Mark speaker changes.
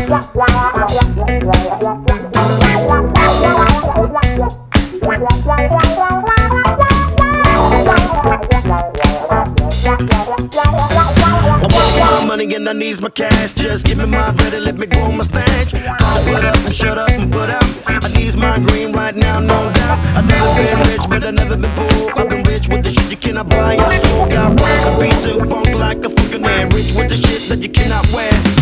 Speaker 1: Money and I needs my cash. Just give me my bread and let me grow my stash. Time to put up and shut up and put out. I needs my green right now, no doubt. I've never been rich, but I've never been poor. I've been rich with the shit you cannot buy. Your soul got rhymes and beats and funk like a fucking man. Rich with the shit that you cannot wear.